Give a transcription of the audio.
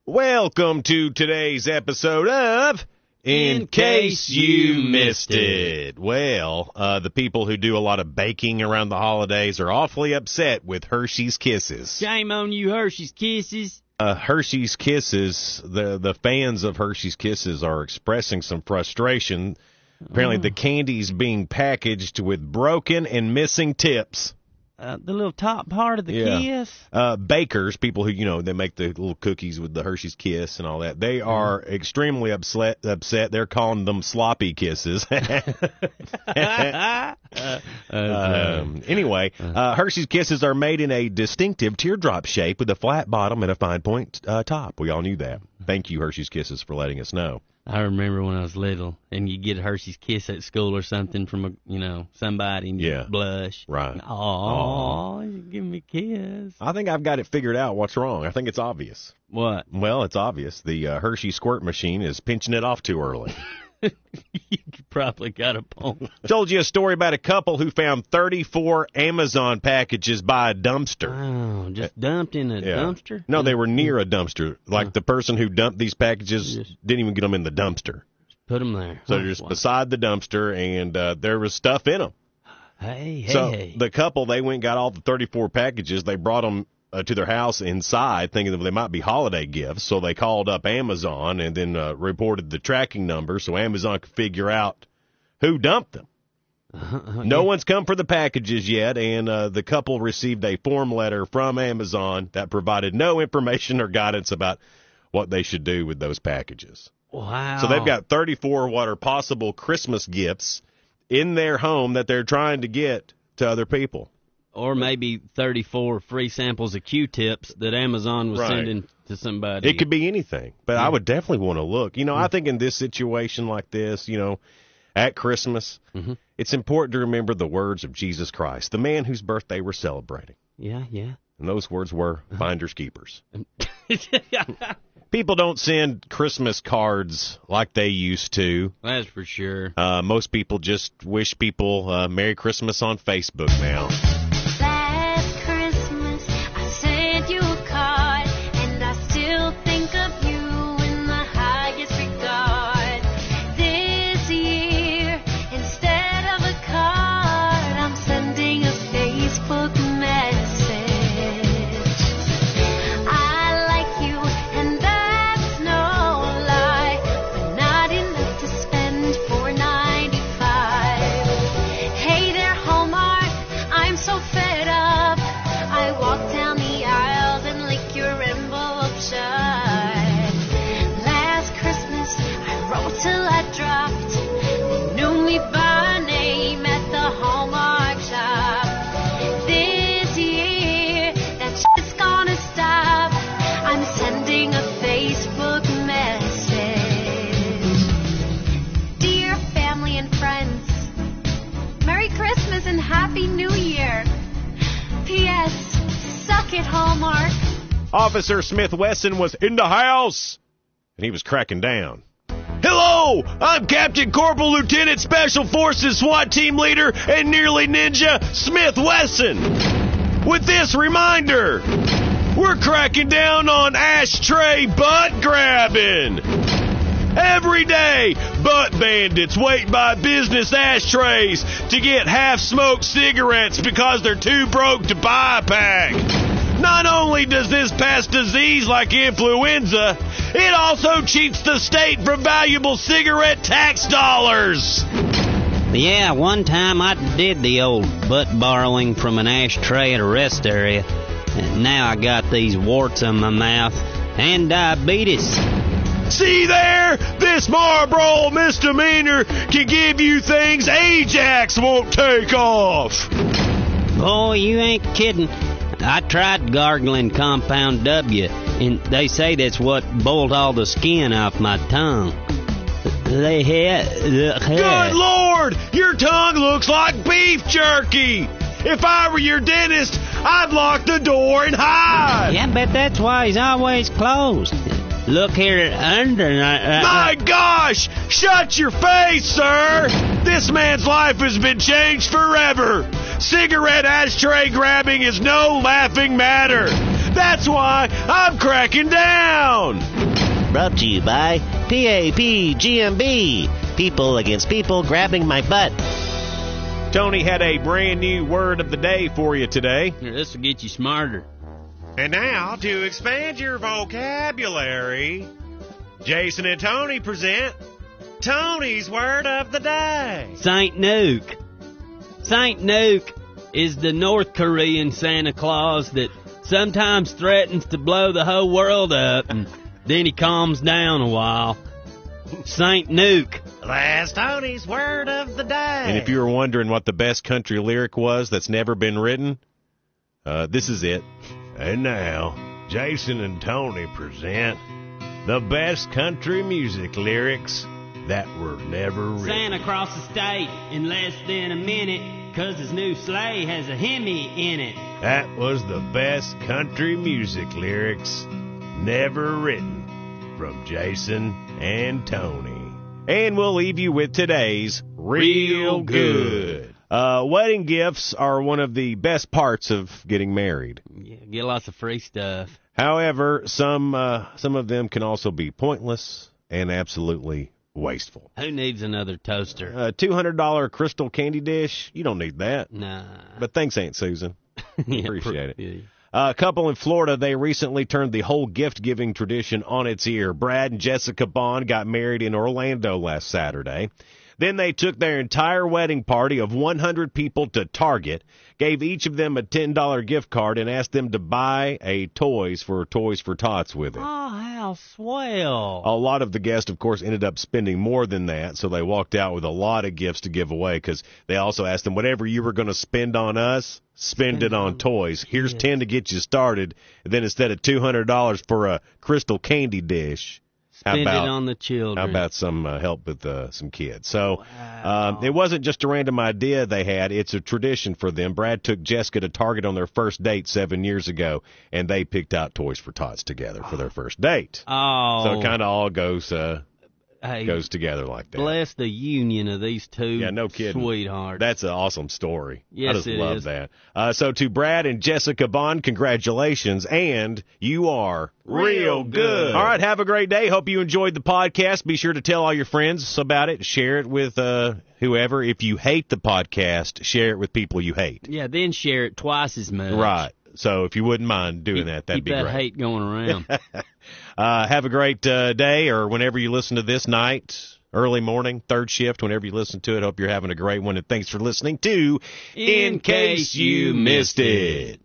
Welcome to today's episode of In Case You Missed It. Well, the people who do a lot of baking around the holidays are awfully upset with Hershey's Kisses. Shame on you, Hershey's Kisses. Hershey's Kisses, the fans of Hershey's Kisses are expressing some frustration. Apparently the candy's being packaged with broken and missing tips. The little top part of the kiss? Bakers, people who, they make the little cookies with the Hershey's Kiss and all that, they are extremely upset. They're calling them sloppy kisses. Anyway, Hershey's Kisses are made in a distinctive teardrop shape with a flat bottom and a fine point top. We all knew that. Thank you, Hershey's Kisses, for letting us know. I remember when I was little, and you get a Hershey's Kiss at school or something from somebody, and you blush. Right. Aw, you give me a kiss. I think I've got it figured out. What's wrong? I think it's obvious. What? Well, it's obvious. The Hershey squirt machine is pinching it off too early. You probably got a point. Told you a story about a couple who found 34 Amazon packages by a dumpster. Oh, just dumped in a dumpster? No, they were near a dumpster. Like the person who dumped these packages didn't even get them in the dumpster. Put them there. So they're just beside the dumpster, and there was stuff in them. Hey. The couple, they went and got all the 34 packages. They brought them to their house inside, thinking that they might be holiday gifts. So they called up Amazon and then reported the tracking number so Amazon could figure out who dumped them. No one's come for the packages yet, and the couple received a form letter from Amazon that provided no information or guidance about what they should do with those packages. Wow. So they've got 34 what are possible Christmas gifts in their home that they're trying to get to other people. Or maybe 34 free samples of Q-tips that Amazon was sending to somebody. It could be anything, but I would definitely want to look. I think in this situation like this, at Christmas, it's important to remember the words of Jesus Christ, the man whose birthday we're celebrating. Yeah. And those words were finders keepers. People don't send Christmas cards like they used to. That's for sure. Most people just wish people Merry Christmas on Facebook now. Hallmark. Officer Smith Wesson was in the house, and he was cracking down. Hello, I'm Captain Corporal Lieutenant Special Forces SWAT Team Leader and nearly ninja Smith Wesson. With this reminder, we're cracking down on ashtray butt grabbing. Every day, butt bandits wait by business ashtrays to get half-smoked cigarettes because they're too broke to buy a pack. Not only does this pass disease like influenza, it also cheats the state for valuable cigarette tax dollars. Yeah, one time I did the old butt borrowing from an ashtray at a rest area. And now I got these warts on my mouth and diabetes. See there? This Marlboro misdemeanor can give you things Ajax won't take off. Boy, you ain't kidding. I tried gargling Compound W, and they say that's what boiled all the skin off my tongue. Good Lord! Your tongue looks like beef jerky! If I were your dentist, I'd lock the door and hide! Yeah, but that's why he's always closed. Look here under... My gosh! Shut your face, sir! This man's life has been changed forever! Cigarette ashtray grabbing is no laughing matter! That's why I'm cracking down. Brought to you by PAPGMB. People against people grabbing my butt. Tony had a brand new word of the day for you today. Here, this will get you smarter. And now, to expand your vocabulary, Jason and Tony present Tony's Word of the Day. Saint Nuke. Saint Nuke is the North Korean Santa Claus that sometimes threatens to blow the whole world up, and then he calms down a while. Saint Nuke. That's Tony's Word of the Day. And if you were wondering what the best country lyric was that's never been written, this is it. And now, Jason and Tony present the best country music lyrics that were never written. Santa across the state in less than a minute, 'cause his new sleigh has a Hemi in it. That was the best country music lyrics never written from Jason and Tony. And we'll leave you with today's Real Good. Wedding gifts are one of the best parts of getting married. Yeah, get lots of free stuff. However, some of them can also be pointless and absolutely wasteful. Who needs another toaster? A $200 crystal candy dish, you don't need that. Nah. But thanks, Aunt Susan. Yeah, Appreciate it. yeah. A couple in Florida, they recently turned the whole gift-giving tradition on its ear. Brad and Jessica Bond got married in Orlando last Saturday. Then they took their entire wedding party of 100 people to Target, gave each of them a $10 gift card, and asked them to buy a Toys for Tots with it. Oh, how swell. A lot of the guests, of course, ended up spending more than that, so they walked out with a lot of gifts to give away because they also asked them, whatever you were going to spend on us, spend it on toys. Here's 10 to get you started, and then instead of $200 for a crystal candy dish, Spend it on the children. How about some help with some kids? So it wasn't just a random idea they had. It's a tradition for them. Brad took Jessica to Target on their first date 7 years ago, and they picked out Toys for Tots together for their first date. Oh. So it kind of all goes together like that. Bless the union of these two no kidding. Sweethearts. That's an awesome story. Yes, I just it love is. that. So to Brad and Jessica Bond, congratulations, and you are real good. All right, have a great day. Hope you enjoyed the podcast. Be sure to tell all your friends about it. Share it with whoever. If you hate the podcast, share it with people you hate. Yeah, then share it twice as much. Right. So if you wouldn't mind doing that'd be great. Keep that hate going around. Have a great day, or whenever you listen to this night, early morning, third shift, whenever you listen to it. Hope you're having a great one, and thanks for listening to In Case You Missed It.